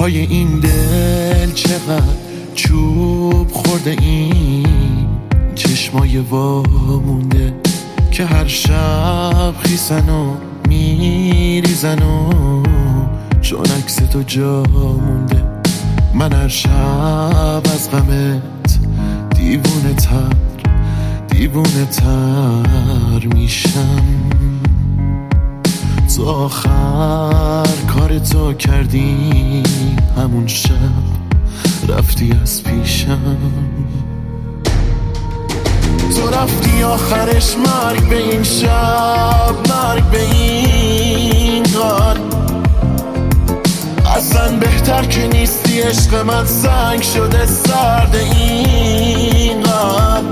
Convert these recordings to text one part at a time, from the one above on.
پای این دل چقدر چوب خورده، این چشمای وامونده که هر شب خیسن و میریزن و چون عکس تو جا مونده. من هر شب از غمت دیوونه تر میشم. تو آخر کار تو کردی، همون شب رفتی از پیشم. تو رفتی آخرش مرگ به این شب، مرگ به این غار. اصلا بهتر که نیستی، عشق من سنگ شده سرد این غار.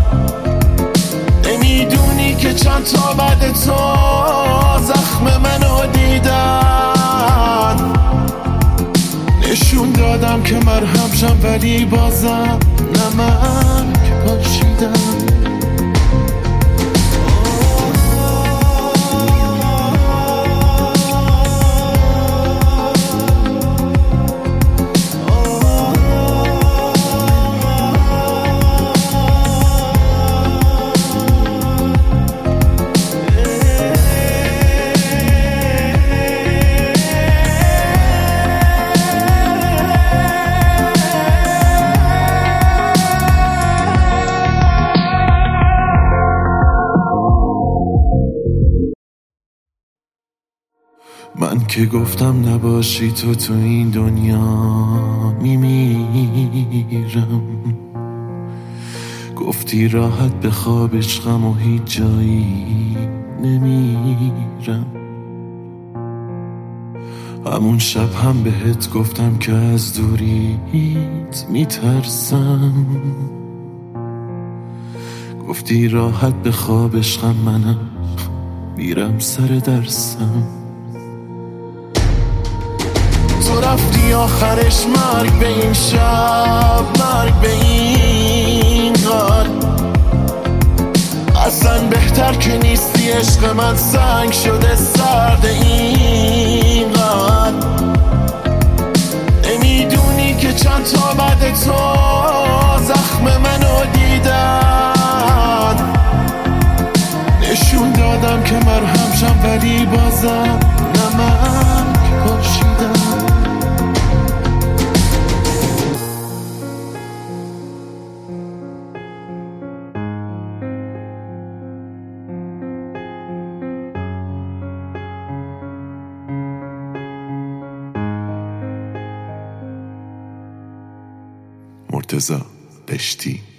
نمیدونی که چند تا بعد تو زخم منو دیدن. نشون دادم که مرهم شم ولی بازم نمک پاشیدم. من که گفتم نباشی تو این دنیا میمیرم. گفتی راحت بخواب عشقم و هیچ جایی نمیرم. همون شب هم بهت گفتم که از دوریت میترسم. گفتی راحت بخواب عشقم، منم میرم سر درسم. تو رفتی آخرش مرگ به این شب، مرگ به این غار. اصلا بهتر که نیستی، عشق من سنگ شده سرد این غار. نمیدونی که چند تا بعد تو زخم منو دیدن. نشون دادم که مرهم شم ولی بازم نمک پاشیدم. مرتضی بشتی.